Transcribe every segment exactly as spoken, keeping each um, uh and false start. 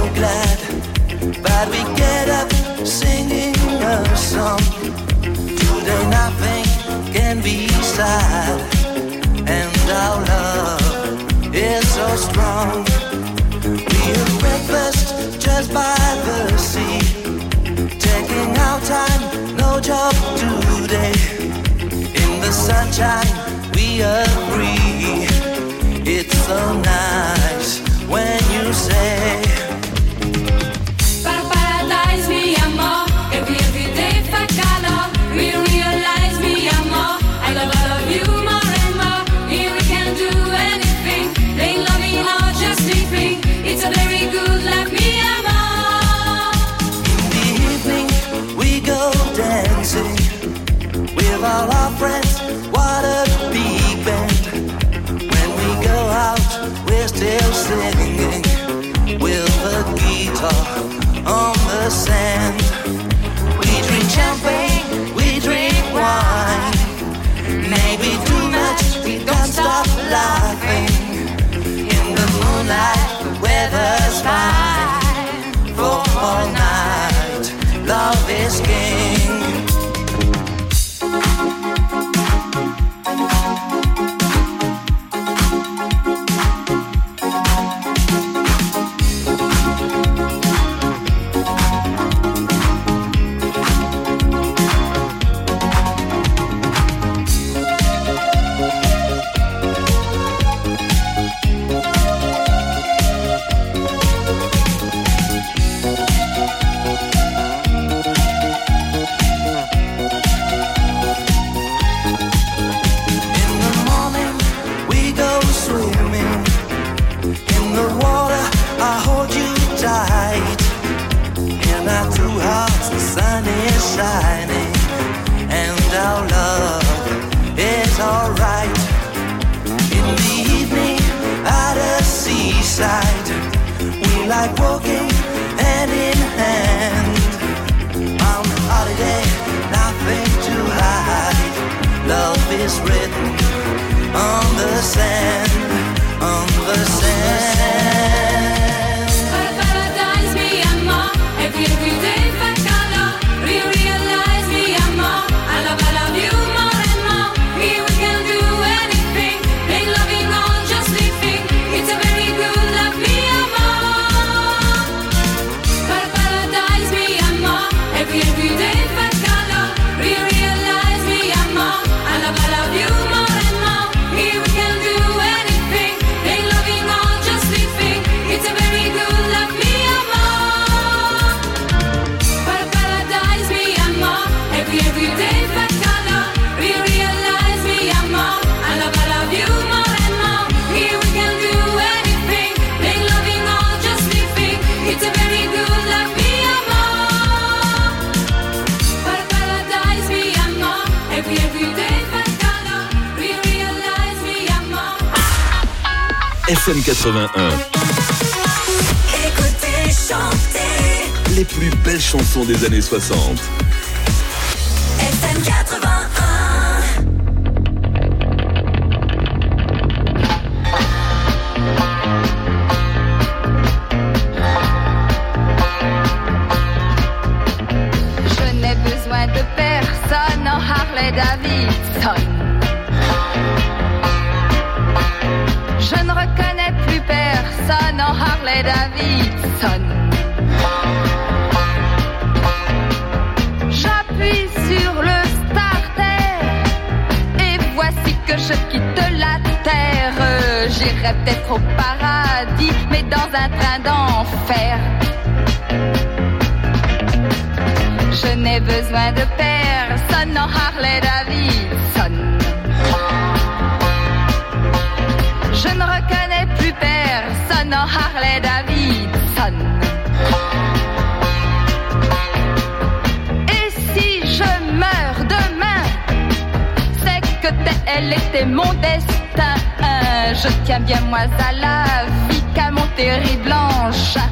glad, but we get up singing a song. Today nothing can be sad, and our love is so strong. We had breakfast just by the sea, taking our time, no job today. In the sunshine we are free. It's so nice when you say Para paradise, mi amor. Every every day fa calor. We realize, mi amor, I love all of you more and more. Here we can do anything, plain loving or just sleeping. It's a very good life, mi amor. In the evening we go dancing with all our friends. What a big band. When we go out we're still singing with a guitar on the sand. We drink champagne, we drink wine. Maybe too much, we don't stop laughing. In the moonlight, the weather's fine. For all night, love is king. Shining, and our love is alright. In the evening at a seaside, we like walking hand in hand. On holiday, nothing to hide. Love is written on the sand, on the sand. Paradise, mi amor. Every every day fa calor. We realize, mi amor, I love, I love you more and more. Here we can do anything, plain loving or just living. It's a very good life, mi amor. Para paradise, mi amor. Every every day fa calor. We realize, mi amor, I love, I love you more and more. Here we can do anything, plain loving or just living. It's a very good life, mi amor. Para paradise, mi amor. Every every day fa calor. We realize, mi amor, I love, I love you more and more. Here we can do anything, plain loving or just living. It's a very good life, mi amor. Para paradise, mi amor. Every every day fa calor. We realize, mi amor. F M quatre-vingt-un. Écoutez, chantez. Les plus belles chansons des années soixante. F M quatre-vingt-un. Je n'ai besoin de personne en Harley Davidson. Je ne reconnais plus personne en Harley Davidson. J'appuie sur le starter et voici que je quitte la terre. J'irai peut-être au paradis, mais dans un train d'enfer. Je n'ai besoin de personne en Harley Davidson. Je ne reconnais plus personne en Harley Davidson. Et si je meurs demain, c'est que tel était mon destin. Je tiens bien moi à la vie qu'à mon terrible engin.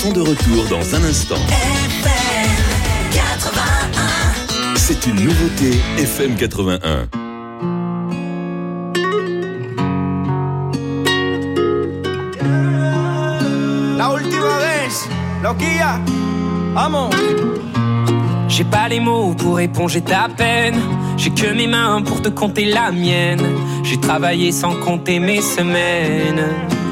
sont de retour dans un instant. F M quatre-vingt-un. C'est une nouveauté F M quatre-vingt-un. La última vez, loquilla, vamos. J'ai pas les mots pour éponger ta peine. J'ai que mes mains pour te compter la mienne. J'ai travaillé sans compter mes semaines.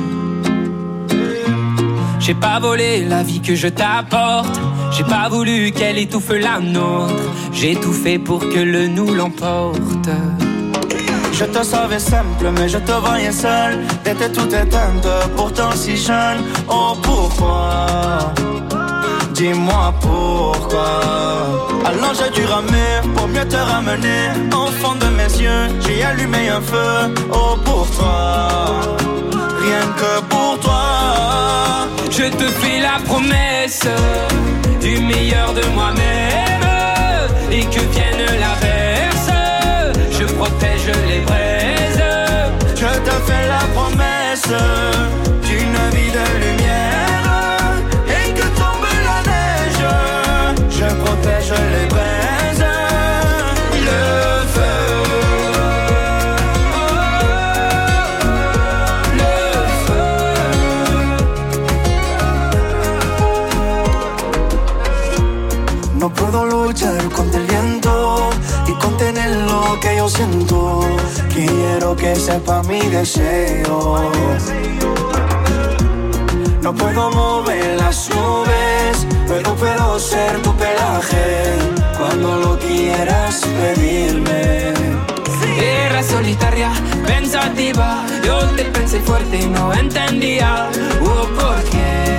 J'ai pas volé la vie que je t'apporte. J'ai pas voulu qu'elle étouffe la nôtre. J'ai tout fait pour que le nous l'emporte. Je te savais simple, mais je te voyais seul. T'étais toute éteinte, pourtant si jeune. Oh pourquoi? Dis-moi pourquoi. Alors j'ai dû ramer pour mieux te ramener. Au fond de mes yeux, j'ai allumé un feu. Oh pour toi, rien que pour toi. Je te fais la promesse du meilleur de moi-même. Et que vienne l'averse, je protège les braises. Je te fais la promesse d'une vie de lumière. Et que tombe la neige, je protège les braises. Le feu, le feu. No puedo luchar contra el viento y contener lo que yo siento. Quiero que sepa mi deseo. No puedo mover las nubes, pero puedo ser tu pelaje cuando lo quieras pedirme. Era solitaria, pensativa. Yo te pensé fuerte y no entendía. Oh, ¿por qué?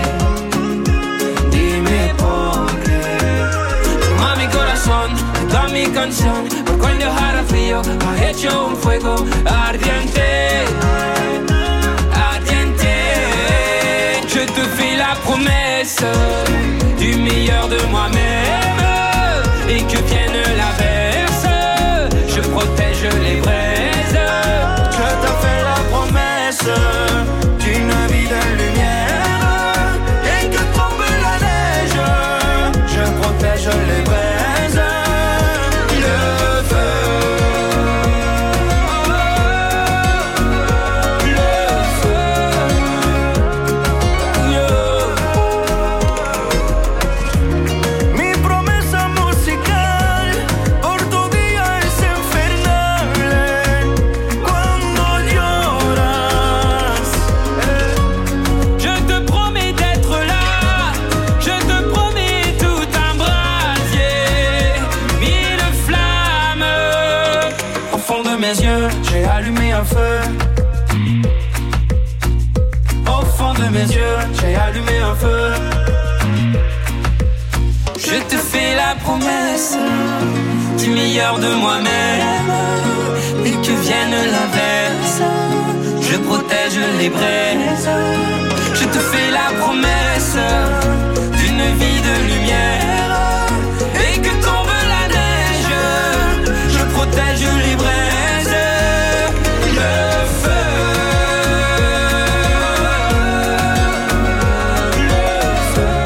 Dime por qué. Toma mi corazón, toda mi canción. Por cuando dejara frío, ha hecho un fuego ardiente. Ardiente. Je te fais la promesse du meilleur de moi-même. Et que vienne l'averse, je protège les braises. Je te fais la promesse d'une vie de lumière. Et que tombe la neige, je protège les braises. Le feu, le feu, yeah. Mi promesa musical por tu día es infernal. Cuando lloras, Je te promets d'être là. Je te promets tout un brasier. Mille flammes. au fond de mes yeux, j'ai allumé un feu. Au fond de mes yeux, j'ai allumé un feu. Je te fais la promesse du meilleur de moi-même. Et que vienne l'averse, je protège les braises. Je te fais la promesse d'une vie de lumière. Et que tombe la neige, je protège les braises. Le feu, le feu.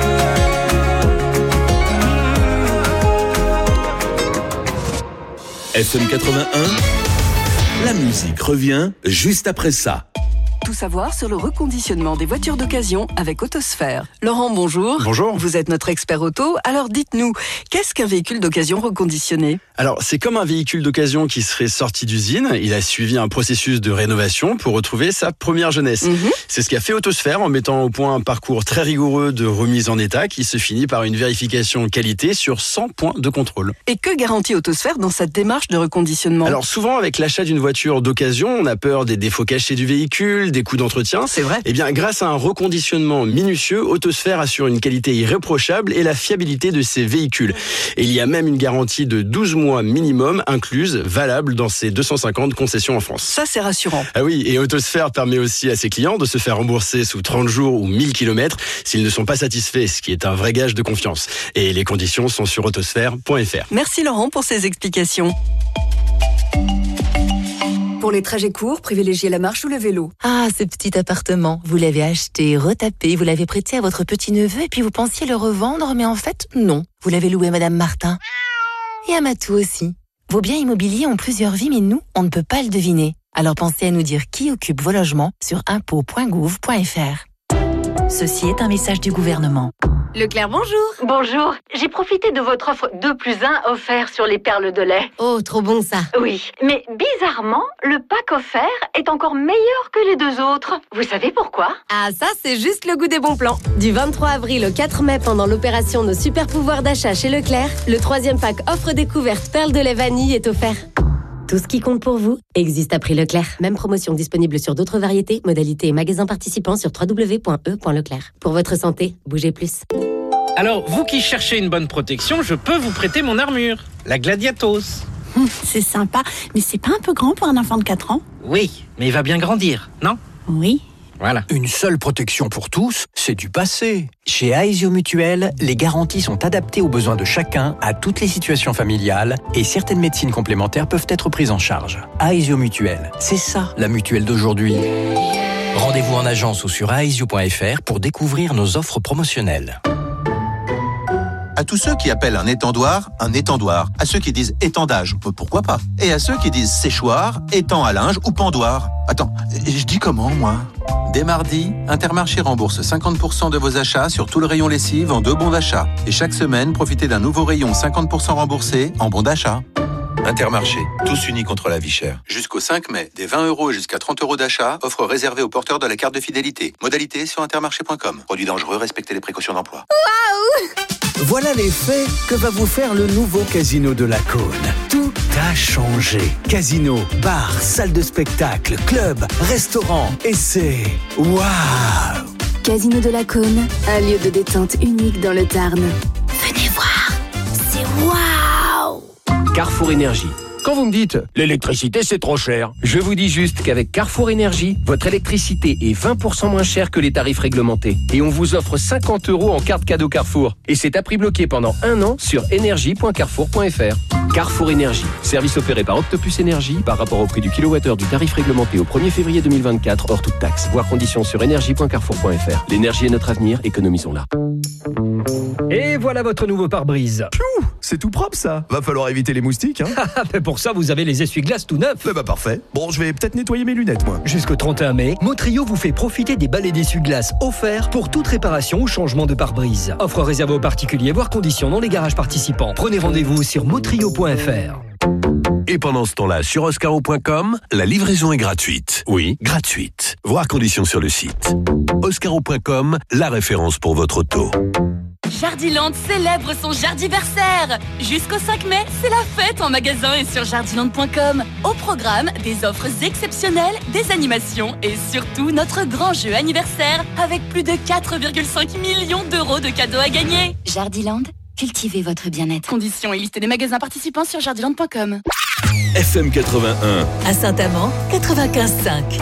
F M quatre-vingt-un, la musique revient juste après ça. Tout savoir sur le reconditionnement des voitures d'occasion avec Autosphère. Laurent, bonjour. Bonjour. Vous êtes notre expert auto. Alors dites-nous, qu'est-ce qu'un véhicule d'occasion reconditionné ? Alors, c'est comme un véhicule d'occasion qui serait sorti d'usine. Il a suivi un processus de rénovation pour retrouver sa première jeunesse. Mhm. C'est ce qu'a fait Autosphère en mettant au point un parcours très rigoureux de remise en état qui se finit par une vérification qualité sur cent points de contrôle. Et que garantit Autosphère dans sa démarche de reconditionnement ? Alors souvent, avec l'achat d'une voiture d'occasion, on a peur des défauts cachés du véhicule, des coûts d'entretien. C'est vrai. Eh bien, grâce à un reconditionnement minutieux, Autosphère assure une qualité irréprochable et la fiabilité de ses véhicules. Et il y a même une garantie de douze mois minimum incluse, valable dans ses deux cent cinquante concessions en France. Ça, c'est rassurant. Ah oui, et Autosphère permet aussi à ses clients de se faire rembourser sous trente jours ou mille kilomètres s'ils ne sont pas satisfaits, ce qui est un vrai gage de confiance. Et les conditions sont sur autosphère point f r. Merci Laurent pour ces explications. Pour les trajets courts, privilégiez la marche ou le vélo. Ah, ce petit appartement, vous l'avez acheté, retapé, vous l'avez prêté à votre petit-neveu et puis vous pensiez le revendre, mais en fait, non. Vous l'avez loué à Madame Martin. Et à Matou aussi. Vos biens immobiliers ont plusieurs vies, mais nous, on ne peut pas le deviner. Alors pensez à nous dire qui occupe vos logements sur impôts point gouv point f r. Ceci est un message du gouvernement. Leclerc, bonjour. Bonjour. J'ai profité de votre offre deux plus un offert sur les perles de lait. Oh, trop bon ça. Oui, mais bizarrement, le pack offert est encore meilleur que les deux autres. Vous savez pourquoi? Ah, ça, c'est juste le goût des bons plans. Du vingt-trois avril au quatre mai, pendant l'opération Nos super pouvoirs d'achat chez Leclerc, le troisième pack offre découverte perles de lait vanille est offert. Tout ce qui compte pour vous existe à prix Leclerc. Même promotion disponible sur d'autres variétés, modalités et magasins participants sur w w w point e point leclerc. Pour votre santé, bougez plus. Alors, vous qui cherchez une bonne protection, je peux vous prêter mon armure, la Gladiatos. Hum, c'est sympa, mais c'est pas un peu grand pour un enfant de quatre ans? Oui, mais il va bien grandir, non? Oui. Voilà. Une seule protection pour tous, c'est du passé. Chez Aesio Mutuel, les garanties sont adaptées aux besoins de chacun, à toutes les situations familiales, et certaines médecines complémentaires peuvent être prises en charge. Aesio Mutuel, c'est ça la mutuelle d'aujourd'hui. Rendez-vous en agence ou sur aesio point f r pour découvrir nos offres promotionnelles. À tous ceux qui appellent un étendoir un étendoir, à ceux qui disent étendage, pourquoi pas, et à ceux qui disent séchoir, étang à linge ou pendoir. Attends, je dis comment moi? Dès mardi, Intermarché rembourse cinquante pour cent de vos achats sur tout le rayon lessive en deux bons d'achat. Et chaque semaine, profitez d'un nouveau rayon cinquante pour cent remboursé en bons d'achat. Intermarché, tous unis contre la vie chère. Jusqu'au cinq mai, des vingt euros et jusqu'à trente euros d'achat, offre réservée aux porteurs de la carte de fidélité. Modalité sur intermarché point com. Produit dangereux, respectez les précautions d'emploi. Waouh! Voilà l'effet que va vous faire le nouveau Casino de la Cône. Tout a changé. Casino, bar, salle de spectacle, club, restaurant, et c'est waouh! Casino de la Cône, un lieu de détente unique dans le Tarn. Venez voir, c'est waouh! Carrefour Énergie. Quand vous me dites « l'électricité c'est trop cher », je vous dis juste qu'avec Carrefour Énergie, votre électricité est vingt pour cent moins chère que les tarifs réglementés. Et on vous offre cinquante euros en carte cadeau Carrefour. Et c'est à prix bloqué pendant un an sur énergie point carrefour point f r. Carrefour Énergie, service opéré par Octopus Énergie par rapport au prix du kilowattheure du tarif réglementé au premier février deux mille vingt-quatre hors toute taxe. Voir conditions sur énergie point carrefour point f r. L'énergie est notre avenir, économisons-la. Et voilà votre nouveau pare-brise. Piou, c'est tout propre ça. Va falloir éviter les moustiques, hein. Pour ça, vous avez les essuie-glaces tout neufs. Eh bah parfait. Bon, je vais peut-être nettoyer mes lunettes, moi. Jusqu'au trente et un mai, Motrio vous fait profiter des balais d'essuie-glaces offerts pour toute réparation ou changement de pare-brise. Offre réservée aux particuliers, voire conditions dans les garages participants. Prenez rendez-vous sur motrio point f r. Et pendant ce temps-là, sur oscaro point com, la livraison est gratuite. Oui, gratuite. Voir conditions sur le site. oscaro point com, la référence pour votre auto. Jardiland célèbre son jardiversaire. Jusqu'au cinq mai, c'est la fête en magasin et sur jardiland point com. Au programme, des offres exceptionnelles, des animations et surtout notre grand jeu anniversaire avec plus de quatre virgule cinq millions d'euros de cadeaux à gagner. Jardiland, cultivez votre bien-être. Conditions et liste des magasins participants sur jardiland point com. F M quatre-vingt-un. À Saint-Amand, quatre-vingt-quinze virgule cinq.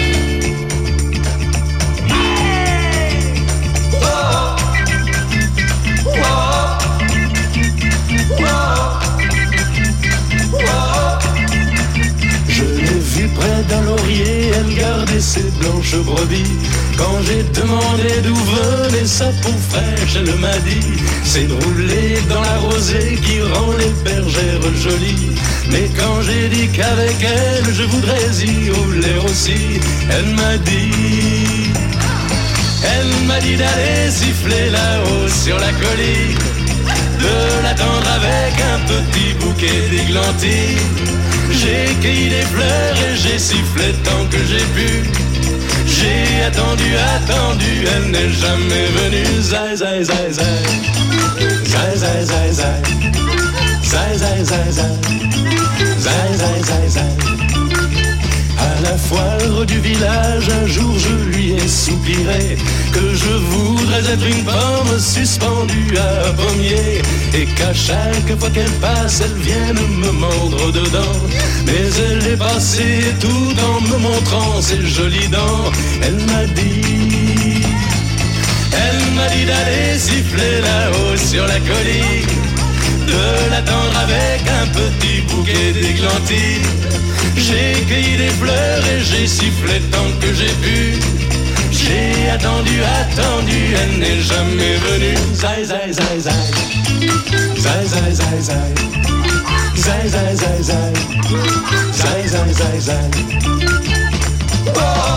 Je l'ai vue près d'un laurier, elle gardait ses blanches brebis. Quand j'ai demandé d'où venait sa peau fraîche, elle m'a dit: c'est de rouler dans la rosée qui rend les bergères jolies. Mais quand j'ai dit qu'avec elle je voudrais y rouler aussi, elle m'a dit Elle m'a dit d'aller siffler là-haut sur la colline, de l'attendre avec un petit bouquet d'églantines. J'ai cueilli des fleurs et j'ai sifflé tant que j'ai pu. J'ai attendu, attendu, elle n'est jamais venue. Zai, zai, zai, zai. Zai, zai, zai, zai. Zai, zai, zai, zai. Zai, zai, zai, zai. À la foire du village, un jour je lui ai soupiré que je voudrais être une pomme suspendue à un pommier, et qu'à chaque fois qu'elle passe, elle vienne me mordre dedans. Mais elle est passée tout en me montrant ses jolies dents. Elle m'a dit, elle m'a dit d'aller siffler là-haut sur la colline, de l'attendre avec un petit bouquet d'églantines. J'ai cueilli des fleurs et j'ai sifflé tant que j'ai pu. J'ai attendu, attendu, elle n'est jamais venue. Zai, zai, zai, zai. Zai, zai, zai, zai. Zai, zai, zai, zai. Zai, zai, zai, zai. Oh.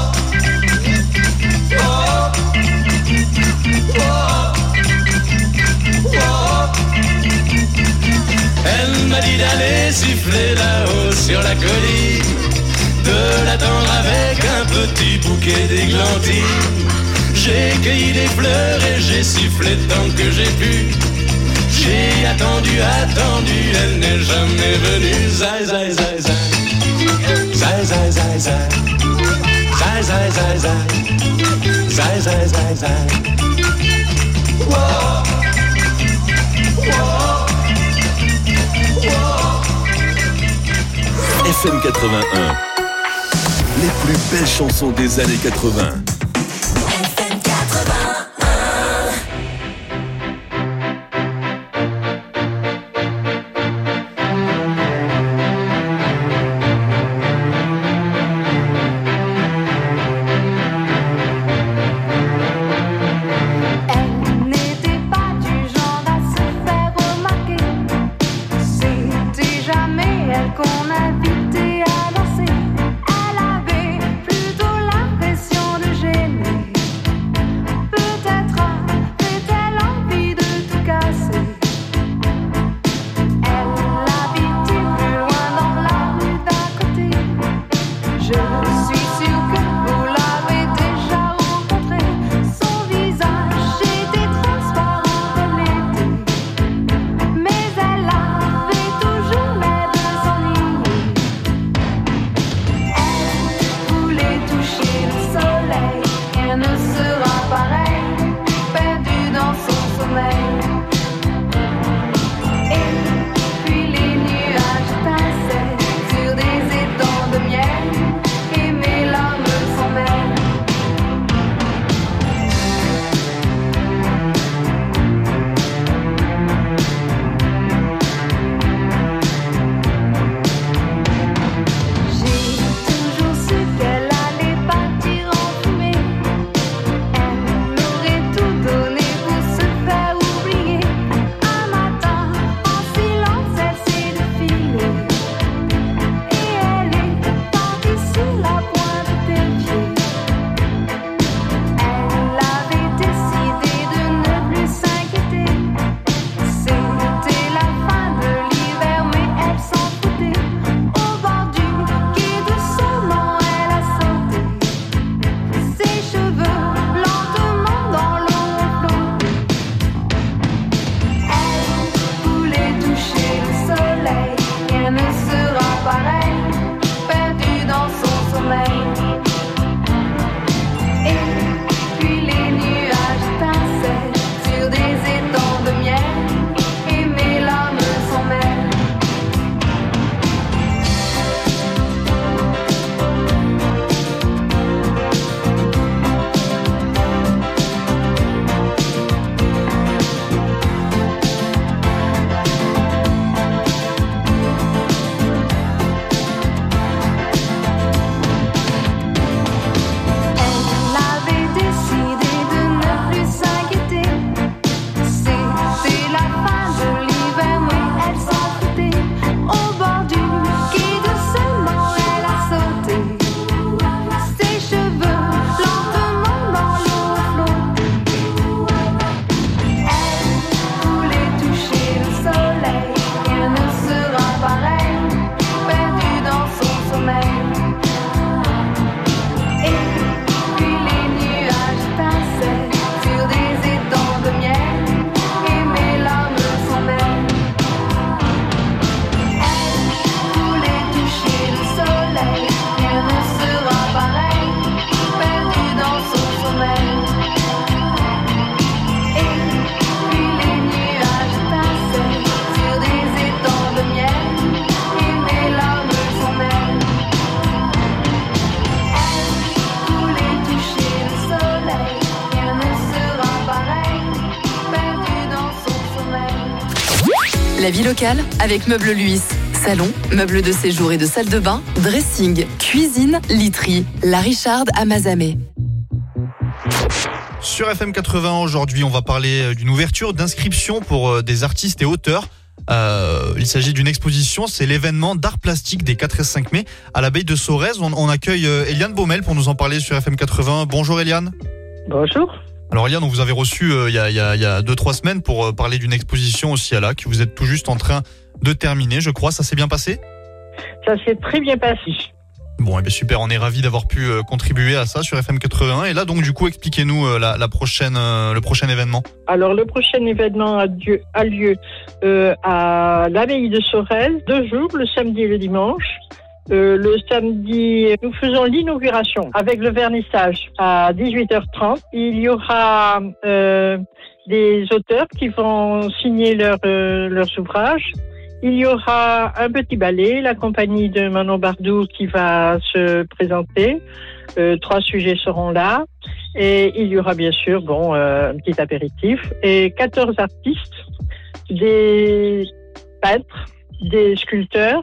Oh. Oh. Oh. Elle m'a dit d'aller siffler là-haut sur la colline, de l'attendre avec un petit bouquet d'églantines. J'ai cueilli des fleurs et j'ai sifflé tant que j'ai pu. J'ai attendu, attendu, elle n'est jamais venue. Zai, zai, zai, zai. Zai, zai, zai, zai. Zai, zai, zai, zai. Zai, zai, zai, zai. Wow. Wow. Wow. F M quatre-vingt-un. Les plus belles chansons des années quatre-vingts. F M quatre-vingt-un. Elle n'était pas du genre à se faire remarquer. C'était jamais elle qu'on invitait à danser. Elle avait plutôt l'impression de gêner. Peut-être avait-elle envie de tout casser. Elle habitait plus loin dans la rue d'à côté. Je suis sûre que vous l'avez déjà rencontré. Son visage était transparent comme l'été, mais elle avait toujours l'air de s'ennuyer. Elle voulait toucher le soleil, rien ne sera pareil, perdue dans son sommeil. Et puis les nuages étincellent sur des étangs de miel, et mes larmes s'en mêlent. J'ai toujours su qu'elle allait partir en fumée. Elle aurait tout donné pour se faire oublier. Un matin, en silence, elle s'est défilée. Et elle est partie sur la pointe des pieds. Elle avait décidé de ne plus s'inquiéter. C'était la fin de l'hiver, mais elle s'en foutait. Au bord du quai, doucement, elle a sauté. Ses cheveux lentement dans l'eau ont flotté. Elle voulait toucher le soleil, rien ne sera pareil, perdue dans son sommeil. Et puis les nuages étincellent sur des étangs de miel, et mes larmes s'en mêlent. Elle avait décidé de ne plus s'inquiéter. C'était la fin de l'hiver, mais elle s'en foutait. Au bord du quai, doucement, elle a sauté. Ses cheveux lentement dans l'eau flottaient. Elle voulait toucher le soleil, rien ne sera pareil, perdue dans son sommeil. Et puis les nuages étincellent sur des étangs de miel, et mes larmes s'en mêlent. Elle voulait toucher le soleil, rien ne sera pareil, perdue dans son sommeil. Et puis les nuages étincellent sur des étangs de miel, et mes larmes s'en mêlent. Elle voulait toucher le soleil, rien ne sera pareil, perdue dans son sommeil. La vie locale avec Meubles Luis. salon, meubles de séjour et de salle de bain, dressing, cuisine, literie. La Richarde à Mazamet. Sur F M quatre-vingts aujourd'hui, on va parler d'une ouverture d'inscription pour des artistes et auteurs. Euh, il s'agit d'une exposition, c'est l'événement d'art plastique des quatre et cinq mai à l'abbaye de Sorèze. On, on accueille Eliane Baumel pour nous en parler sur F M quatre-vingts. Bonjour Eliane. Bonjour. Alors Eliane, on vous avait reçu euh, il y a, il y a, il y a deux trois semaines pour euh, parler d'une exposition au Ciala que vous êtes tout juste en train de terminer, je crois. Ça s'est bien passé ? Ça s'est très bien passé. Bon, eh bien super, on est ravis d'avoir pu euh, contribuer à ça sur F M quatre-vingts. Et là, donc, du coup, expliquez-nous euh, la, la prochaine, euh, le prochain événement. Alors, le prochain événement a, lieu, a lieu euh, à l'abbaye de Sorèze, deux jours, le samedi et le dimanche. Euh, le samedi, nous faisons l'inauguration avec le vernissage à dix-huit heures trente. Il y aura euh, des auteurs qui vont signer leur, euh, leurs ouvrages. Il y aura un petit ballet, la compagnie de Manon Bardou qui va se présenter. Euh, trois sujets seront là. Et il y aura bien sûr bon, euh, un petit apéritif. Et quatorze artistes, des peintres, des sculpteurs,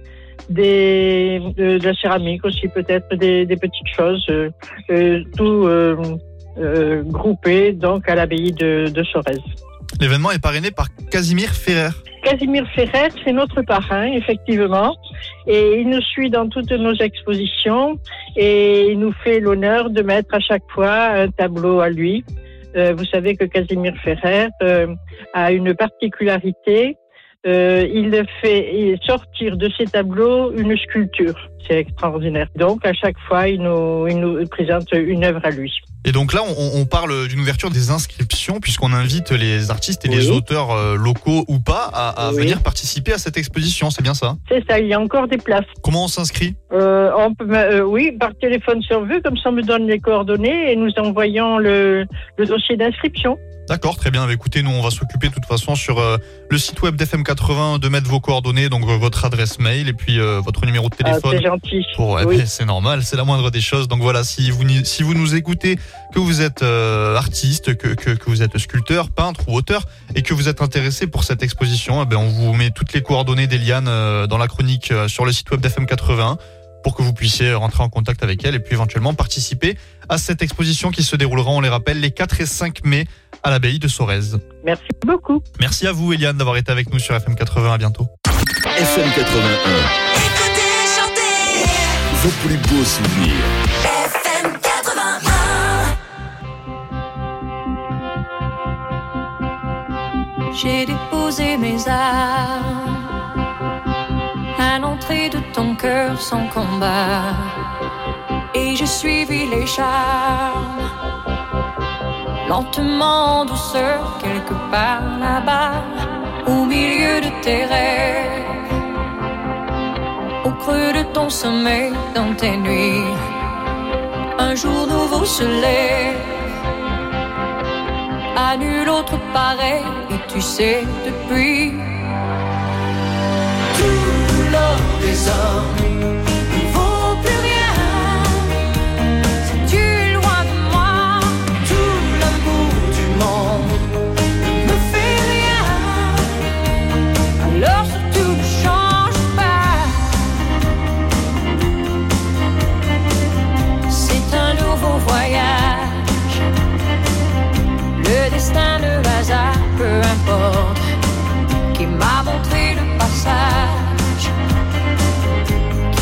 des, de, de la céramique aussi peut-être, des, des petites choses, euh, euh, tout euh, euh, groupé donc à l'abbaye de, de Sorèze. L'événement est parrainé par Casimir Ferrer. Casimir Ferrer, c'est notre parrain, effectivement, et il nous suit dans toutes nos expositions et il nous fait l'honneur de mettre à chaque fois un tableau à lui. Euh, vous savez que Casimir Ferrer euh, a une particularité, euh, il fait sortir de ses tableaux une sculpture. C'est extraordinaire. Donc, à chaque fois, il nous, il nous présente une œuvre à lui. Et donc là, on, on parle d'une ouverture des inscriptions puisqu'on invite les artistes et oui. les auteurs euh, locaux ou pas à, à oui. venir participer à cette exposition. C'est bien ça ? C'est ça, il y a encore des places. Comment on s'inscrit ? euh, on peut, euh, Oui, par téléphone sur vue, comme ça on me donne les coordonnées et nous envoyons le, le dossier d'inscription. D'accord, très bien. Écoutez, nous on va s'occuper de toute façon sur euh, le site web d'F M quatre-vingts de mettre vos coordonnées, donc euh, votre adresse mail et puis euh, votre numéro de téléphone. Ah, c'est gentil. Pour, oui. eh bien, c'est normal, c'est la moindre des choses. Donc voilà, si vous si vous nous écoutez, que vous êtes euh, artiste, que, que que vous êtes sculpteur, peintre ou auteur et que vous êtes intéressé pour cette exposition, eh bien, on vous met toutes les coordonnées d'Eliane euh, dans la chronique euh, sur le site web d'F M quatre-vingts. Pour que vous puissiez rentrer en contact avec elle et puis éventuellement participer à cette exposition qui se déroulera, on les rappelle, les quatre et cinq mai à l'abbaye de Sorèze. Merci beaucoup. Merci à vous, Eliane, d'avoir été avec nous sur F M quatre-vingts. À bientôt. F M quatre-vingt-un. Écoutez, chantez. Vos plus beaux souvenirs. F M quatre-vingt-un. J'ai déposé mes armes à l'entrée de ton cœur sans combat, et j'ai suivi les charmes, lentement en douceur, quelque part là-bas, au milieu de tes rêves, au creux de ton sommeil, dans tes nuits, un jour nouveau se lève, à nul autre pareil, et tu sais depuis des hommes ne vaut plus rien. Si tu es loin de moi, tout l'amour du monde ne me fait rien. Alors surtout ne change pas. C'est un nouveau voyage. Le destin, le hasard, peu importe, qui m'a montré le passage,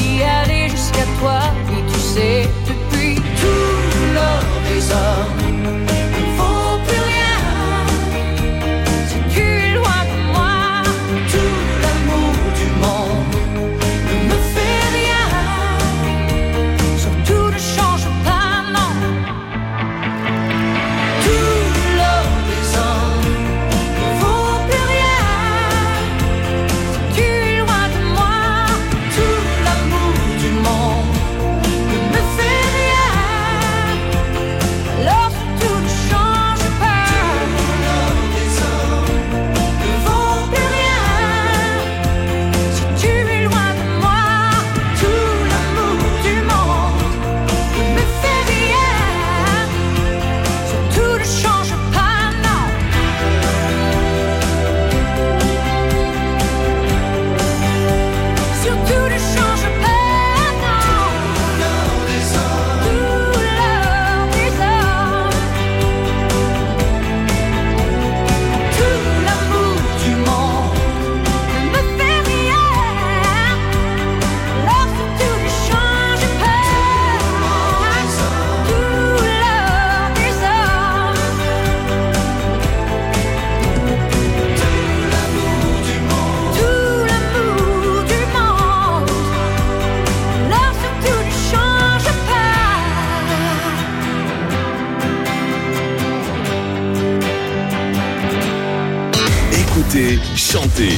Écoutez, chantez.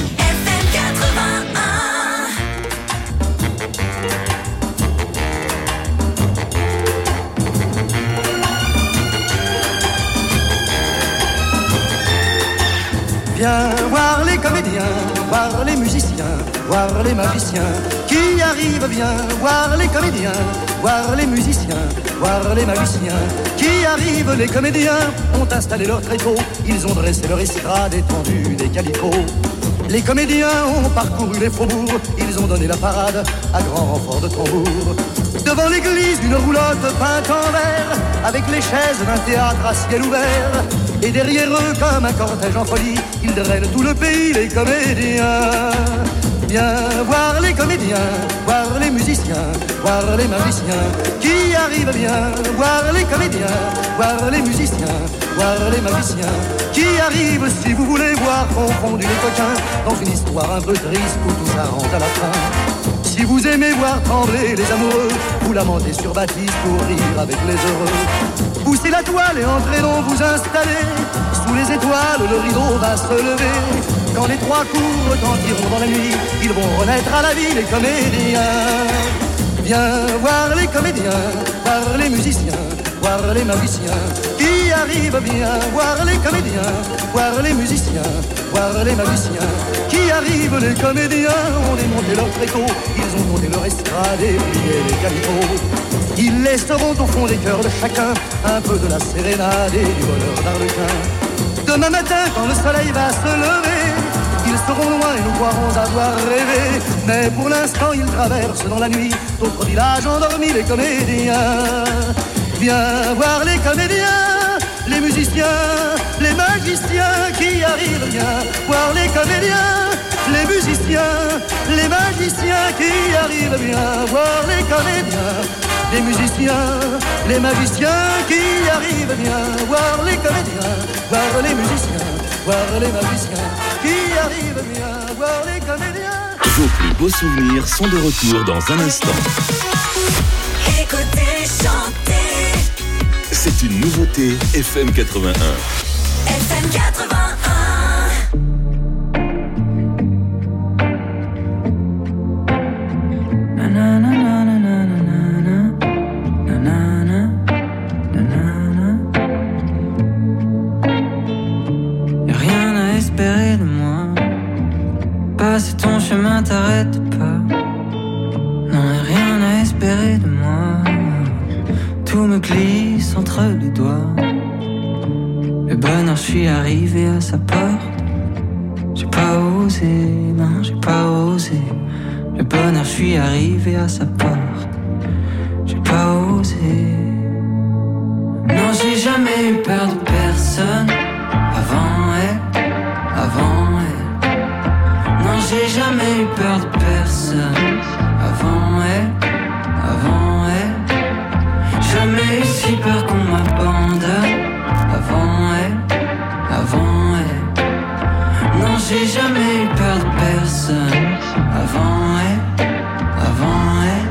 Viens voir les comédiens, voir les musiciens, voir les magiciens qui arrivent. Viens voir les comédiens, voir les musiciens, voir les magiciens qui arrivent. Les comédiens ont installé leur tréteau, ils ont dressé leur estrade étendue des calicots. Les comédiens ont parcouru les faubourgs, ils ont donné la parade à grand renfort de tambour. Devant l'église, une roulotte peinte en vert, avec les chaises d'un théâtre à ciel ouvert. Et derrière eux, comme un cortège en folie, ils drainent tout le pays, les comédiens. Viens voir les comédiens, voir les musiciens, voir les magiciens qui arrivent. Viens voir les comédiens, voir les musiciens, voir les magiciens qui arrivent. Si vous voulez voir confondus les coquins dans une histoire un peu triste où tout s'arrange à la fin. Si vous aimez voir trembler les amoureux, vous lamentez sur Baptiste pour rire avec les heureux. Poussez la toile et entrez donc vous installer. Sous les étoiles, le rideau va se lever. Quand les trois cours retentiront dans la nuit, ils vont renaître à la vie, les comédiens. Viens voir les comédiens, voir les musiciens, voir les magiciens qui arrivent. Viens voir les comédiens, voir les musiciens, voir les magiciens qui arrivent. Les comédiens ont démonté leur tréteau, ils ont monté leur estrade et plié les calicots. Ils laisseront au fond des cœurs de chacun un peu de la sérénade et du bonheur d'Arlequin. Demain matin, quand le soleil va se lever, ils seront loin et nous croirons avoir rêvé. Mais pour l'instant, ils traversent dans la nuit d'autres villages endormis, les comédiens. Viens voir les comédiens, les musiciens, les magiciens qui arrivent. Viens voir les comédiens, les musiciens, les magiciens qui arrivent. Viens voir les comédiens, les musiciens, les magiciens qui arrivent. Viens voir les comédiens, voir les musiciens, voir les magiciens qui arrivent. Viens voir les comédiens. Vos plus beaux souvenirs sont de retour dans un instant. Écoutez, chantez. C'est une nouveauté F M quatre-vingt-un. F M quatre-vingt-un. Na na na na na na na na na na na. Y'a rien à espérer de moi. Passer ton chemin, t'arrête pas. Non, y'a rien à espérer de moi. Tout me glisse entre les doigts. Le bonheur, je suis arrivé à sa porte. J'ai pas osé, non, j'ai pas osé. Le bonheur, je suis arrivé à sa porte. J'ai pas osé. Non, j'ai jamais eu peur de personne. Avant elle, avant elle. Non, j'ai jamais eu peur de personne. Avant elle, avant elle. Jamais eu si peur qu'on m'abandonne. Avant elle, avant elle. Non, j'ai jamais eu peur de personne. Avant elle, avant elle.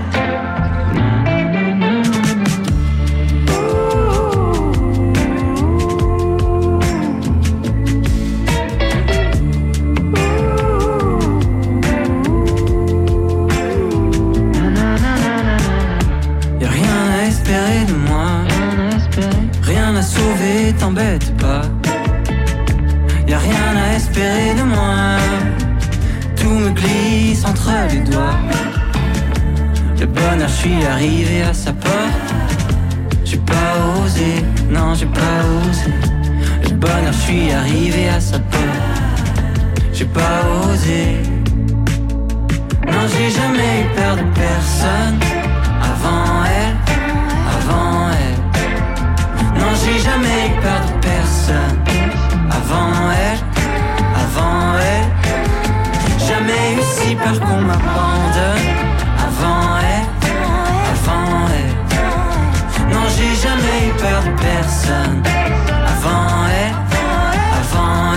Y'a rien à espérer de moi. Rien à sauver, t'embête pas. Y'a rien à espérer de moi. Tout me glisse entre les doigts. Le bonheur, je suis arrivé à sa porte. J'ai pas osé, non j'ai pas osé. Le bonheur, je suis arrivé à sa porte. J'ai pas osé. Non, j'ai jamais eu peur de personne. Avant elle, avant elle. Non, j'ai jamais eu peur de personne. Avant elle, avant elle. Jamais eu si peur qu'on m'abandonne. Avant elle, avant elle. Non, j'ai jamais eu peur de personne. Avant elle, avant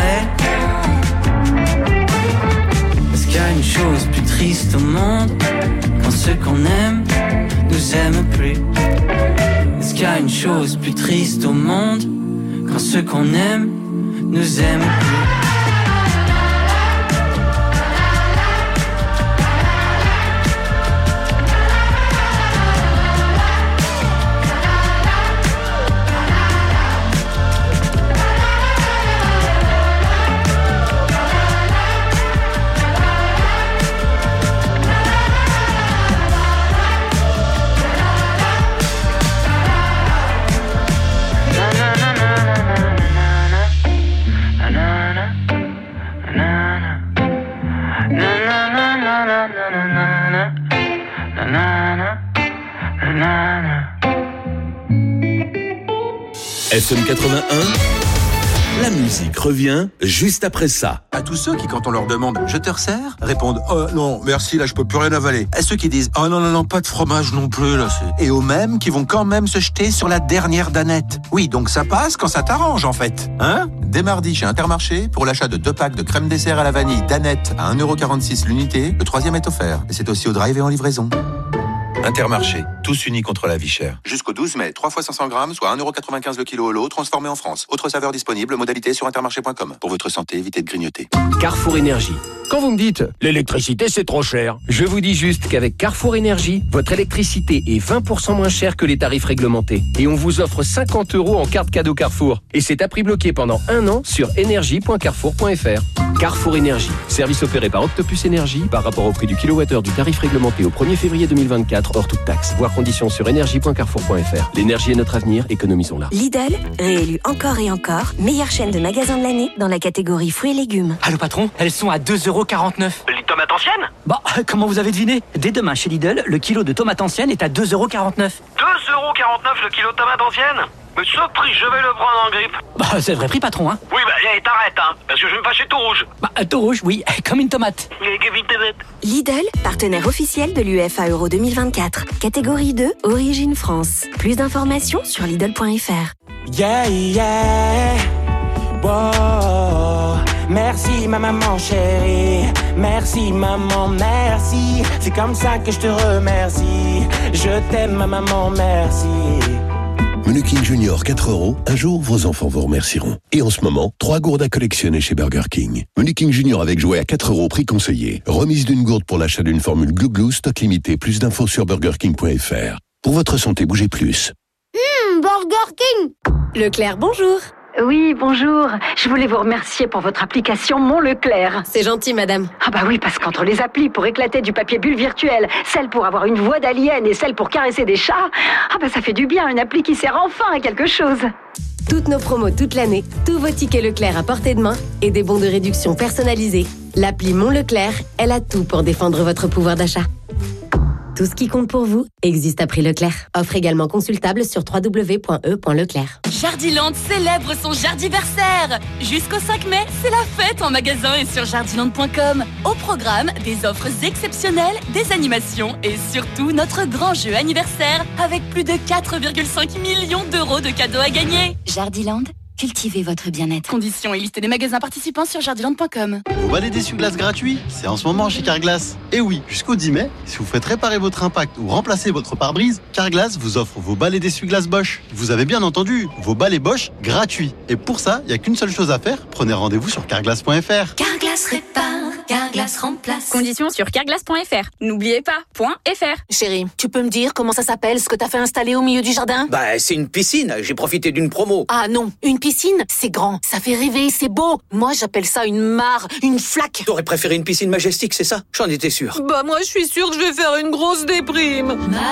elle. Est-ce qu'il y a une chose plus triste au monde quand ceux qu'on aime nous aiment plus? Est-ce qu'il y a une chose plus triste au monde quand ceux qu'on aime nous aiment plus? F M quatre-vingt-un, la musique revient juste après ça. À tous ceux qui, quand on leur demande « Je te resserre ?» répondent « Oh non, merci, là je peux plus rien avaler ». À ceux qui disent « Oh non, non, non, pas de fromage non plus, là c'est... » Et aux mêmes qui vont quand même se jeter sur la dernière danette. Oui, donc ça passe quand ça t'arrange en fait. Hein ? Dès mardi chez Intermarché, pour l'achat de deux packs de crème dessert à la vanille danette à un euro quarante-six l'unité, le troisième est offert. Et c'est aussi au drive et en livraison. Intermarché, tous unis contre la vie chère. Jusqu'au douze mai, trois fois cinq cents grammes, soit un euro quatre-vingt-quinze le kilo au lot, transformé en France. Autre saveur disponible, modalité sur intermarché point com. Pour votre santé, évitez de grignoter. Carrefour Énergie. Quand vous me dites « l'électricité c'est trop cher », je vous dis juste qu'avec Carrefour Énergie, votre électricité est vingt pour cent moins chère que les tarifs réglementés. Et on vous offre cinquante euros en carte cadeau Carrefour. Et c'est à prix bloqué pendant un an sur énergie point carrefour point f r. Carrefour Énergie. Service opéré par Octopus Énergie par rapport au prix du kilowattheure du tarif réglementé au premier février deux mille vingt-quatre hors toute taxe. Voir conditions sur énergie point carrefour point f r. L'énergie est notre avenir, économisons-la. Lidl, réélu encore et encore, meilleure chaîne de magasins de l'année dans la catégorie fruits et légumes. Allô patron, elles sont à deux euros quarante-neuf. Les tomates anciennes ? Bah, comment vous avez deviné ? Dès demain chez Lidl, le kilo de tomates anciennes est à deux euros quarante-neuf. deux euros quarante-neuf le kilo de tomates anciennes ? Mais ce prix, je vais le prendre en grippe. Bah, c'est le vrai prix, patron, hein. Oui, bah, allez, t'arrêtes, hein, parce que je vais me fâcher tout rouge. Bah, tout rouge, oui, comme une tomate. Lidl, partenaire officiel de l'U E F A Euro deux mille vingt-quatre. Catégorie deux, Origine France. Plus d'informations sur Lidl point f r. Yeah, yeah. Wow. Merci, ma maman chérie. Merci, maman, merci. C'est comme ça que je te remercie. Je t'aime, ma maman, merci. Menu King Junior quatre euros, un jour vos enfants vous remercieront. Et en ce moment, trois gourdes à collectionner chez Burger King. Menu King Junior avec jouet à quatre euros, prix conseillé. Remise d'une gourde pour l'achat d'une formule Glou Glou, stock limité. Plus d'infos sur burger king point f r. Pour votre santé, bougez plus. Mmh, Burger King. Leclerc, bonjour. Oui, bonjour. Je voulais vous remercier pour votre application Mon Leclerc. C'est gentil, madame. Ah bah oui, parce qu'entre les applis pour éclater du papier bulle virtuel, celle pour avoir une voix d'alien et celle pour caresser des chats, ah bah ça fait du bien, une appli qui sert enfin à quelque chose. Toutes nos promos toute l'année, tous vos tickets Leclerc à portée de main et des bons de réduction personnalisés. L'appli Mon Leclerc, elle a tout pour défendre votre pouvoir d'achat. Tout ce qui compte pour vous existe à prix Leclerc. Offre également consultable sur w w w point e point leclerc. Jardiland célèbre son Jardiversaire. Jusqu'au cinq mai, c'est la fête en magasin et sur jardiland point com. Au programme, des offres exceptionnelles, des animations et surtout notre grand jeu anniversaire avec plus de quatre virgule cinq millions d'euros de cadeaux à gagner. Jardiland, cultivez votre bien-être. Conditions et liste des magasins participants sur jardiland point com. Vous balai d'essuie-glace gratuit, c'est en ce moment chez Carglass. Et oui, jusqu'au dix mai, si vous faites réparer votre impact ou remplacer votre pare-brise, Carglass vous offre vos balais d'essuie-glace Bosch. Vous avez bien entendu, vos balais Bosch gratuits. Et pour ça, il n'y a qu'une seule chose à faire, prenez rendez-vous sur carglass point f r. Carglass répare, Carglass remplace. Conditions sur carglass point f r. N'oubliez pas, .fr. Chérie, tu peux me dire comment ça s'appelle ce que t'as fait installer au milieu du jardin ? Bah, c'est une piscine, j'ai profité d'une promo. Ah non, une piscine, c'est grand, ça fait rêver, c'est beau. Moi, j'appelle ça une mare, une flaque. T'aurais préféré une piscine majestique, c'est ça ? J'en étais sûr. Bah moi, je suis sûre que je vais faire une grosse déprime.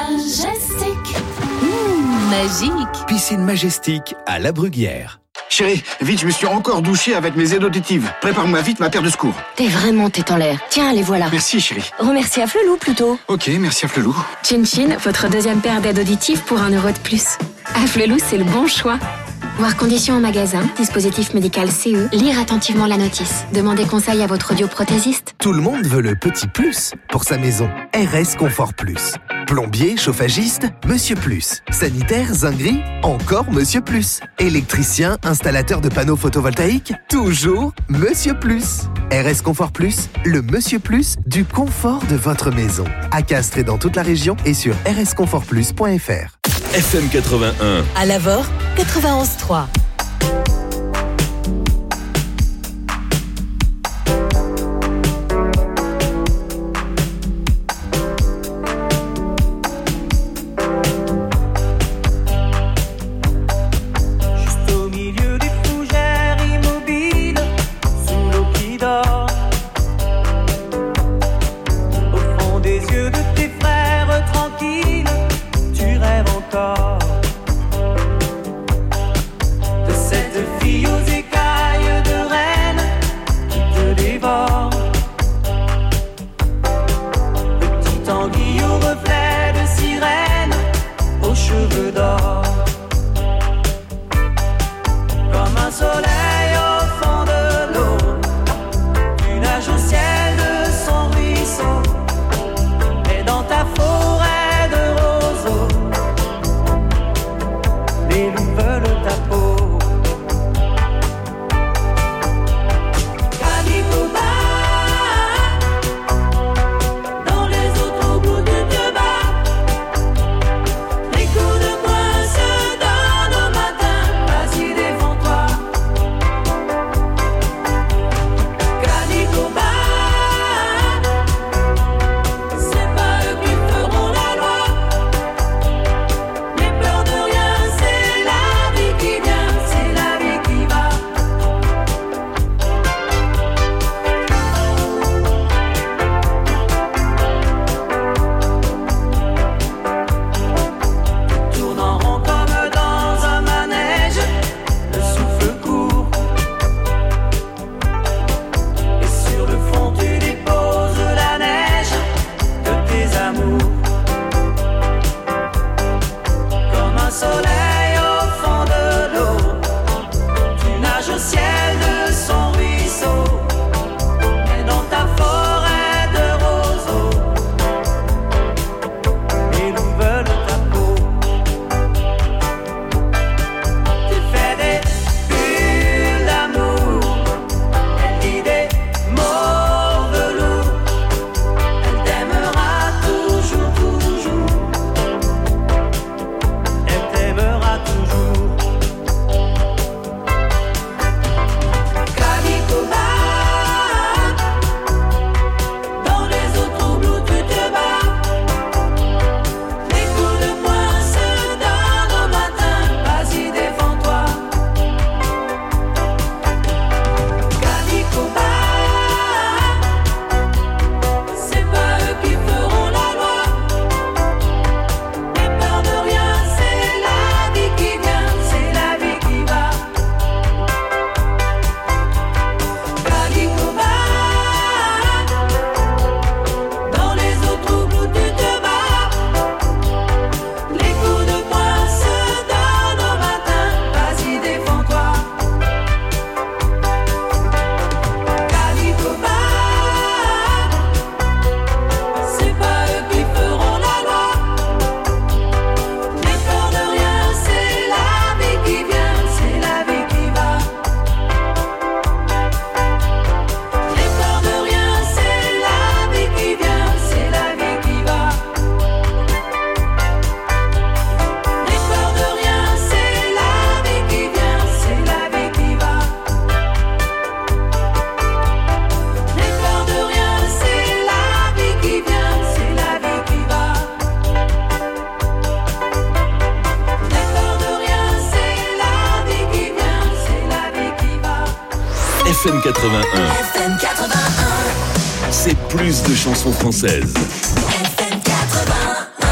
Majestic. Mmh, magique. Piscine Majestic à La Bruguière. Chérie, vite, je me suis encore douché avec mes aides auditives. Prépare-moi vite ma paire de secours. T'es vraiment tête en l'air. Tiens, les voilà. Merci, chérie. Remercie à Flelou plutôt. Ok, merci à Flelou. Chin Chin, votre deuxième paire d'aides auditives pour un euro de plus. À Flelou, c'est le bon choix. Voir conditions en magasin, dispositif médical C E, lire attentivement la notice. Demandez conseil à votre audioprothésiste. Tout le monde veut le petit plus pour sa maison. R S Confort Plus. Plombier, chauffagiste, Monsieur Plus. Sanitaire, zinguerie, encore Monsieur Plus. Électricien, installateur de panneaux photovoltaïques, toujours Monsieur Plus. R S Confort Plus, le Monsieur Plus du confort de votre maison. À Castres et dans toute la région et sur r s confort plus point f r. F M quatre-vingt-un. À Lavore, quatre-vingt-onze trois. F M quatre-vingt-un. F M quatre-vingt-un. C'est plus de chansons françaises. F M quatre-vingt-un.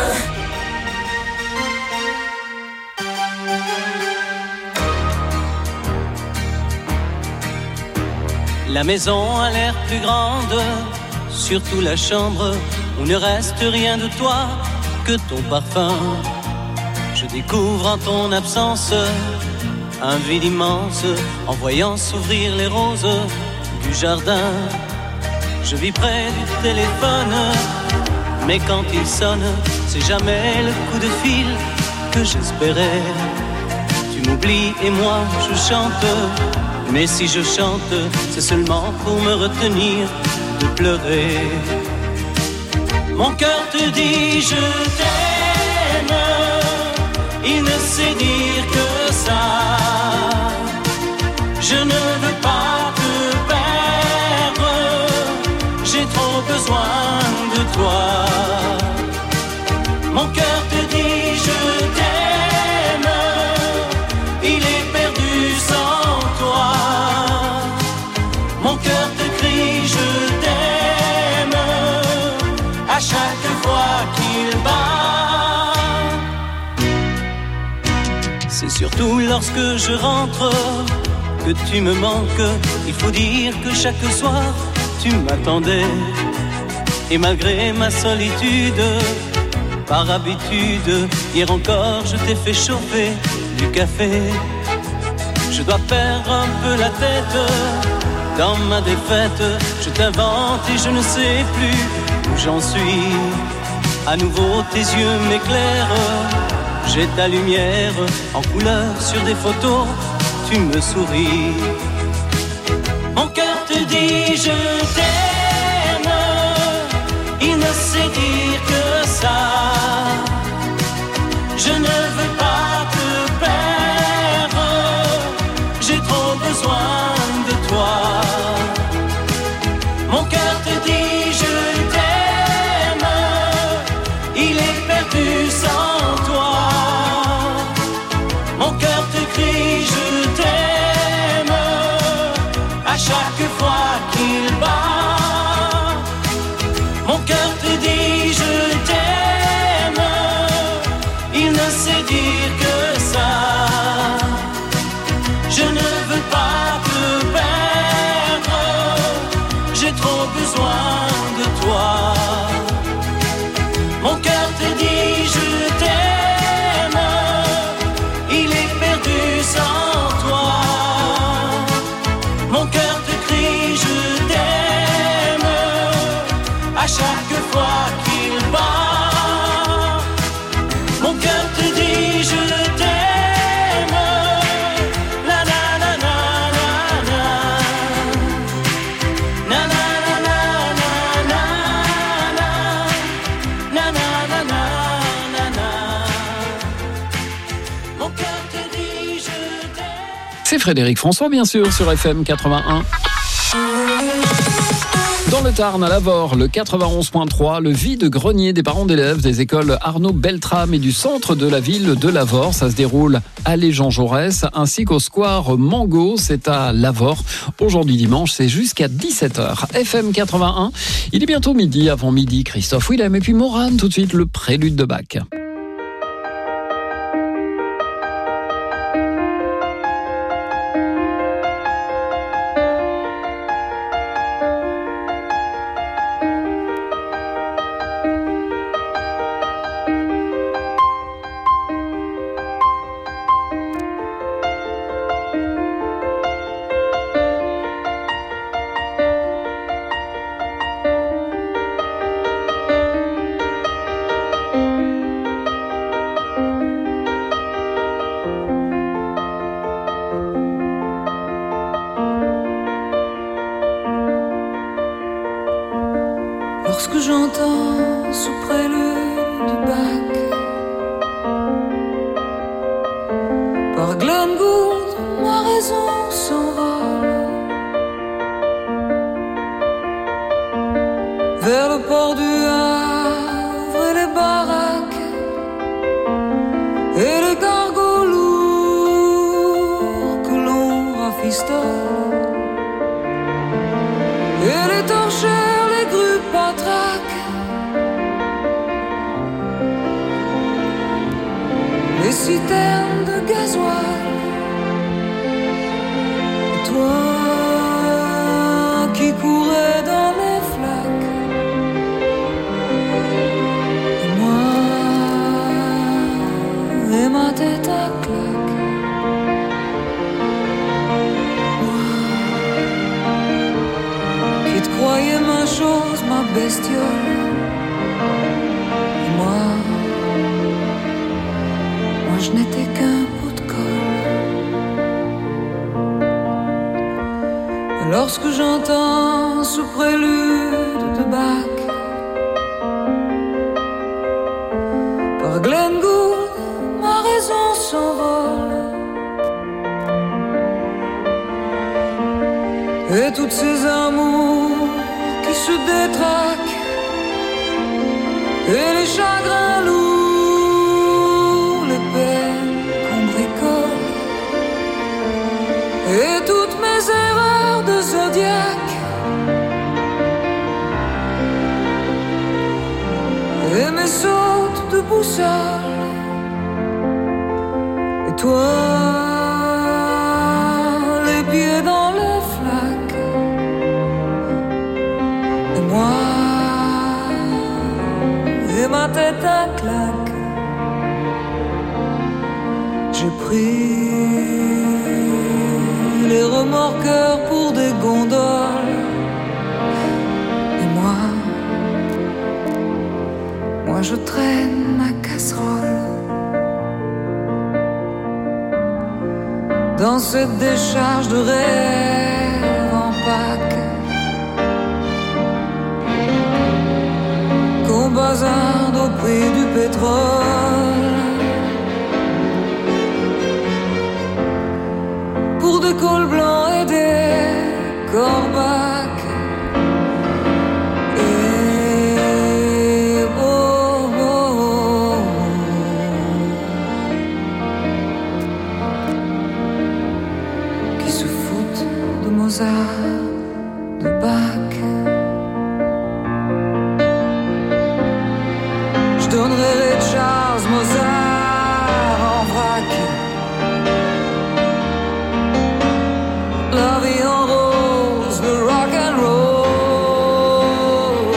La maison a l'air plus grande, surtout la chambre où ne reste rien de toi que ton parfum. Je découvre en ton absence un vide immense en voyant s'ouvrir les roses du jardin. Je vis près du téléphone, mais quand il sonne, c'est jamais le coup de fil que j'espérais. Tu m'oublies et moi je chante, mais si je chante, c'est seulement pour me retenir de pleurer. Mon cœur te dit je t'aime, il ne sait dire que ça. Je ne veux pas te perdre, j'ai trop besoin de toi. Mon cœur te dit je t'aime, il est perdu sans toi. Mon cœur te crie je t'aime à chaque fois qu'il bat. C'est surtout lorsque je rentre que tu me manques. Il faut dire que chaque soir tu m'attendais. Et malgré ma solitude, par habitude, hier encore je t'ai fait chauffer du café. Je dois perdre un peu la tête dans ma défaite. Je t'invente et je ne sais plus où j'en suis. À nouveau tes yeux m'éclairent, j'ai ta lumière en couleur sur des photos, tu me souris. Mon cœur te dit je t'aime, il ne sait dire que ça. Je ne veux pas te perdre, j'ai trop besoin de toi. Mon cœur te dit je t'aime, il est perdu sans toi. Mon cœur te crie je t'aime à chaque fois qu'il bat. Mon cœur te dit je t'aime, il ne sait dire que ça. Je ne veux pas te perdre, j'ai trop besoin de toi. Mon cœur te dit je t'aime, il est perdu sans toi. Mon cœur te crie je t'aime à chaque fois qu'il bat. Mon cœur te dit je t'aime, la la la la la la, na na na na na na, na na na na na. Mon cœur te dit je t'aime. C'est Frédéric François, bien sûr, sur F M quatre-vingt-un. Dans le Tarn, à Lavore, le quatre-vingt-onze point trois, le vide-grenier des parents d'élèves des écoles Arnaud Beltrame et du centre de la ville de Lavore. Ça se déroule allée Jean Jaurès ainsi qu'au square Mango. C'est à Lavore. Aujourd'hui dimanche, c'est jusqu'à dix-sept heures. F M quatre-vingt-un, il est bientôt midi. Avant midi, Christophe Willem et puis Morane. Tout de suite, le prélude de Bach. Lorsque j'entends sous prélude de Bach, par Glenn Gould, ma raison s'envole vers le port du Havre et les baraques et les cargos lourds que l'on rafistole. citernes de gasoil. Et toi qui courais dans les flaques. Et moi et ma tête à claque. Moi qui te croyais ma chose, ma bestiole. Et moi, moi je n'étais qu'un bout de colle. Lorsque j'entends ce prélude de Bach par Glenn Gould, ma raison s'envole. Et toutes ces amours qui se détraquent, et les chagrins lourds, les peines qu'on bricole, et toutes mes erreurs de zodiaque, et mes sautes de boussole. Et toi, les pieds dans les flaques. Et moi, et ma tête à claque. J'ai pris les remorqueurs pour des gondoles. Et moi, moi je traîne ma casserole dans cette décharge de rêve en Pâques qu'on bazarde au prix du pétrole. Pour des cols blancs et des corbacs. Et oh, oh, oh. Qui se foutent de Mozart, de Bach. Je donnerai Ray Charles, Mozart en vrac. La vie en rose, le rock and roll.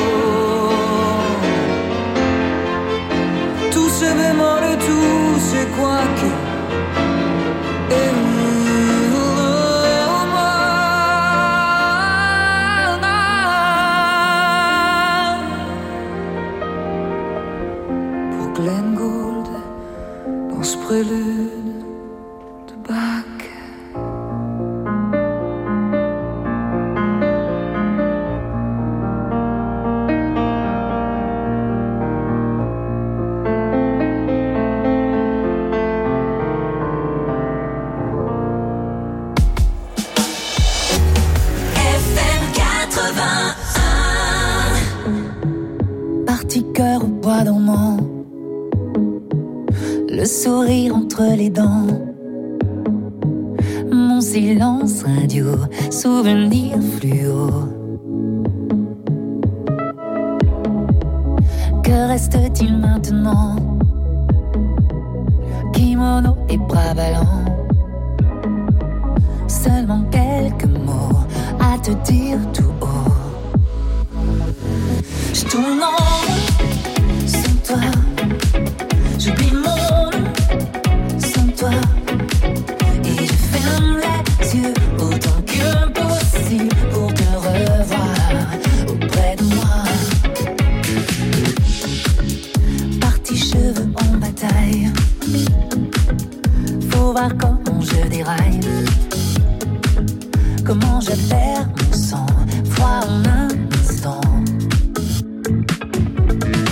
Tous ces bémols et tous ces couacs. Et pour Glenn Gould, dans ce prélude de Bach. Parti cœur au bois dormant, le sourire entre les dents, mon silence radio, souvenir fluo. Que reste-t-il maintenant? Kimono et bras ballants, seulement quelques mots à te dire tout haut. Je tourne en rond sans toi, j'oublie mon nom sans toi, et je ferme les yeux autant que possible pour te revoir auprès de moi. Parti cheveux en bataille, faut voir comment je déraille, comment je perds mon sang, froid en un instant.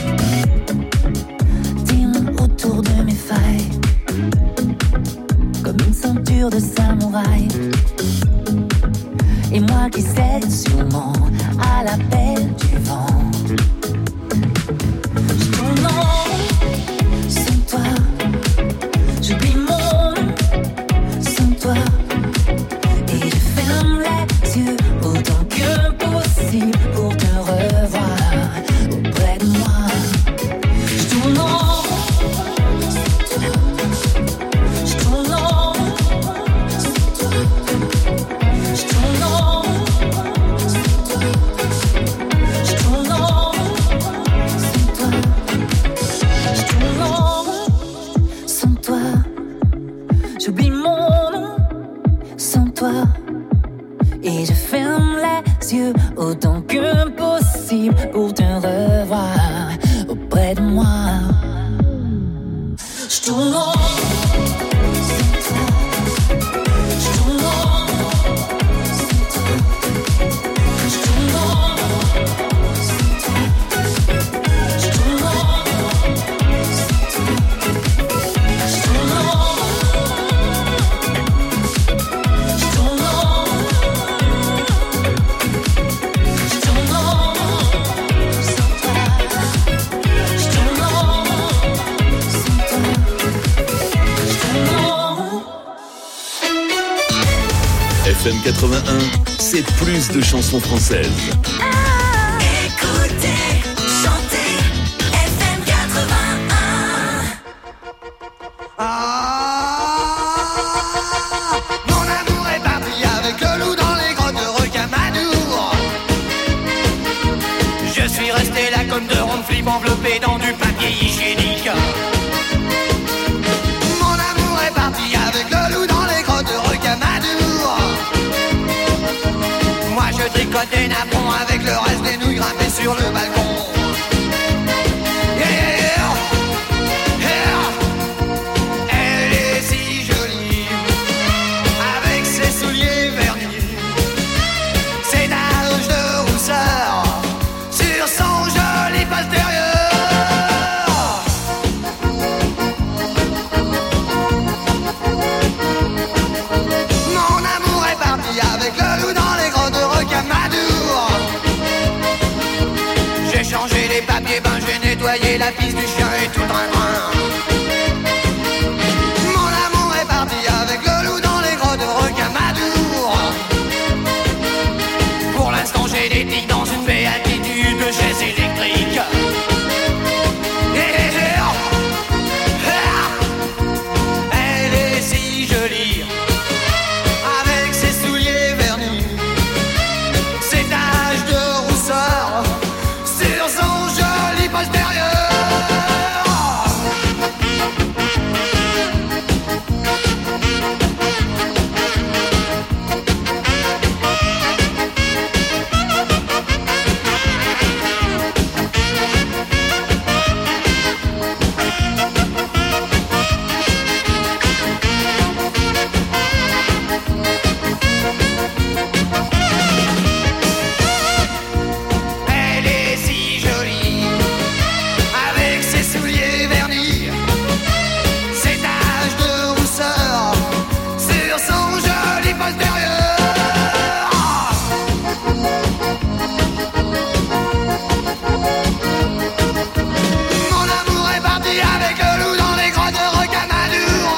yeux autant que possible pour te revoir auprès de moi. Je tourne en F M quatre-vingt-un, c'est plus de chansons françaises. Écoutez, chantez, F M quatre-vingt-un. Ah, mon amour est parti avec le loup dans les grottes de Rocamadour. Je suis resté là comme de rondes flip enveloppé dans du papier hygiénique. Mon amour est parti avec le loup dans les grottes de Rocamadour. Moi je tricote des napperons avec le reste des nouilles grimpées sur le balcon. Yeah, yeah. Elle est si jolie, avec ses souliers vernis, ses taches de rousseur sur son joli postérieur. Mon amour est parti avec le loup dans les grottes de Rocamadour. J'ai changé les papiers, ben j'ai nettoyé la piste du chien et tout train-train. Mon amour est parti avec le loup dans les grottes de Rocamadour. Pour l'instant j'ai des tics dans une béatitude de chaise électrique. Yeah. Elle est si jolie, avec ses souliers vernis, ses taches de rousseur sur son joli postérieur. Elle est si jolie, avec ses souliers vernis, ses taches de rousseur sur son joli postérieur. Mon amour est parti avec le loup dans les grottes de Rocamadour.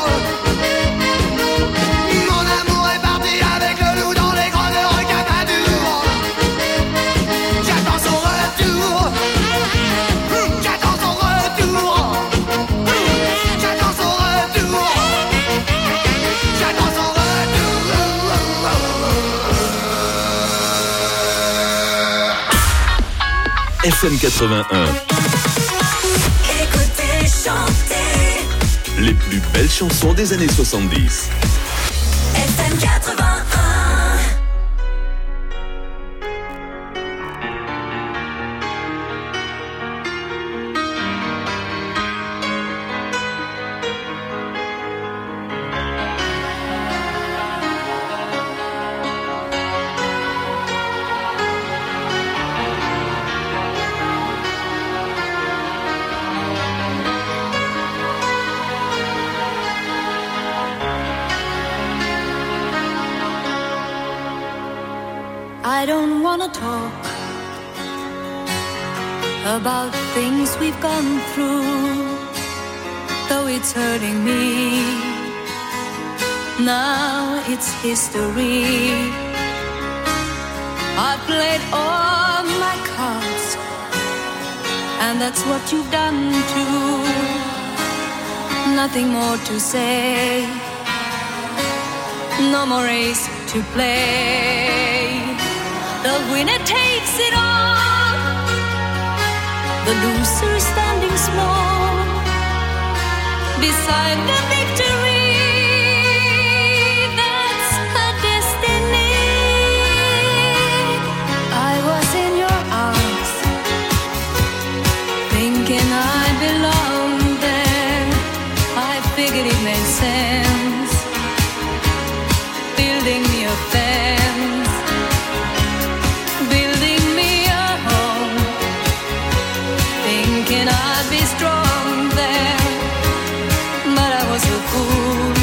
Mon amour est parti avec le loup dans les grottes de Rocamadour. J'attends son retour. J'attends son retour. J'attends son retour. J'attends son retour. F M quatre-vingt-un, Écoutez, chantez, les plus belles chansons des années soixante-dix. F M quatre-vingt-un. I don't wanna talk about things we've gone through, though it's hurting me. Now it's history. I played all my cards, and that's what you've done too. Nothing more to say, no more race to play. The winner takes it all, the loser standing small beside the victory. That's her destiny. I sense. Building me a fence, building me a home, thinking I'd be strong there, but I was a fool,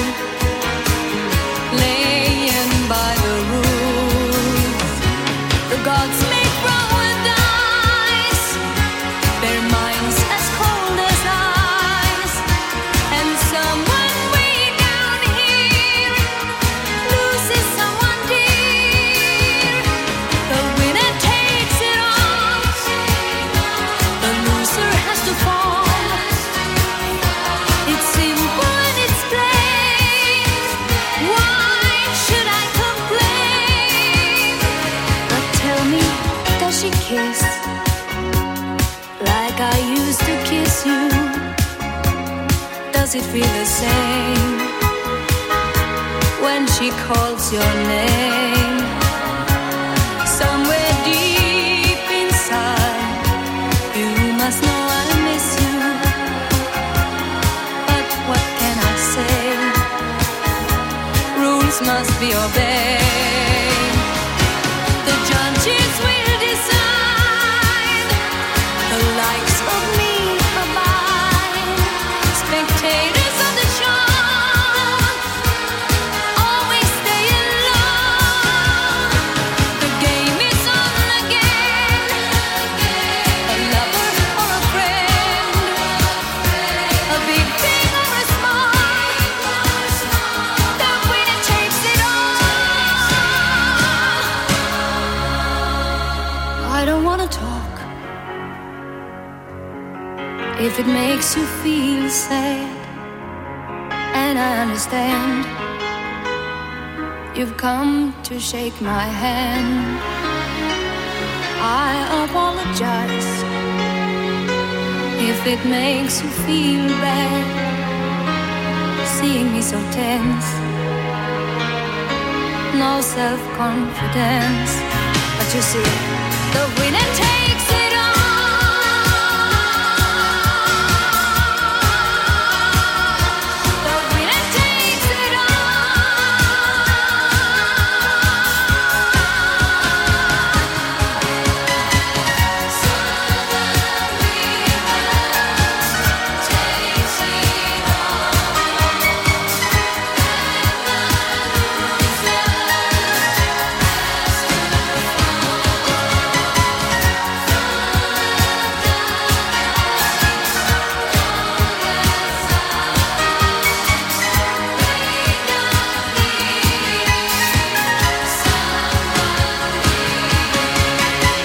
laying by the rules. The gods make wrong with dice, their minds as cold as ice, and someone way down here loses someone dear. The winner takes it all, the loser has to fall. It's simple and it's plain. Why should I complain? But tell me, does she kiss like I used to kiss you? Does it feel the same when she calls your name? Somewhere deep inside, you must know I miss you. But what can I say? Rules must be obeyed. The judges will decide, the likes of me abide. Spectators of the show always stay alone. The game is on again. A lover or a friend, a big thing or a small, the winner takes it all. I don't wanna talk if it makes you feel sad, and I understand. You've come to shake my hand. I apologize if it makes you feel bad, seeing me so tense, no self-confidence. But you see, the winner